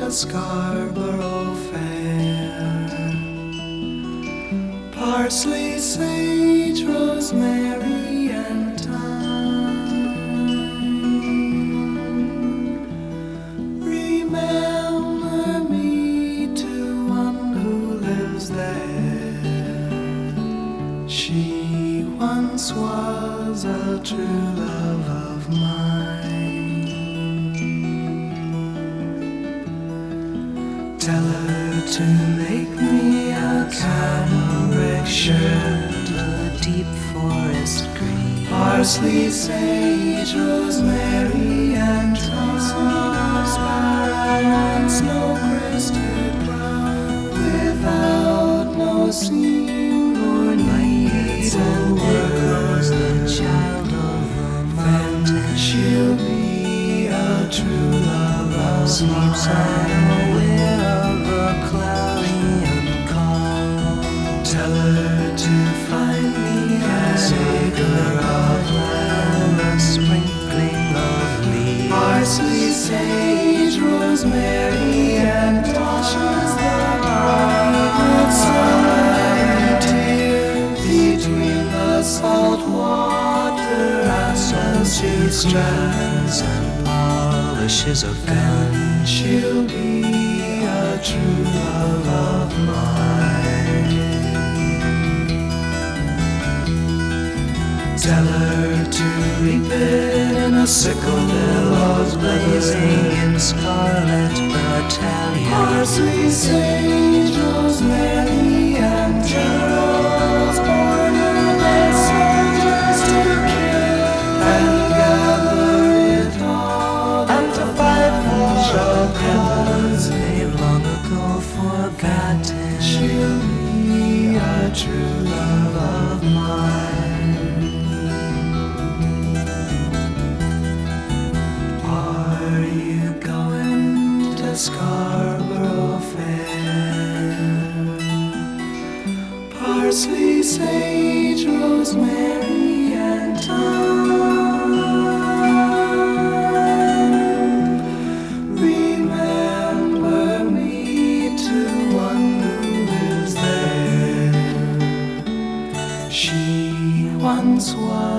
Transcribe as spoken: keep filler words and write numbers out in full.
the Scarborough Fair. Parsley, sage, rosemary, and thyme. Remember me to one who lives there. She once was a true love of mine. Tell her to make me a cambric shirt, a deep forest green, parsley, sage, rosemary, and thyme, sparrow and snow-crested brown, without no seam or needs and grows the child of the mountain. She'll be a true love of Sleeps unaware of a cloudy and calm. Tell her to find me an acre of land, a sprinkling of leaves, parsley, sage, rosemary, and thyme, with sun tear between the salt water and she strands and polishes a gun. She'll be a true love of mine. Tell her to reap it in a sickle, billows blazing in scarlet battalion. Parsley, sage, rosemary, and generals order their soldiers to kill and gather it all and to fight for a cause they long ago forgotten. She'll be a true love of mine. Are you going to Scarborough Fair? Parsley, sage, rosemary, and thyme. Remember me to one who lives there. She once was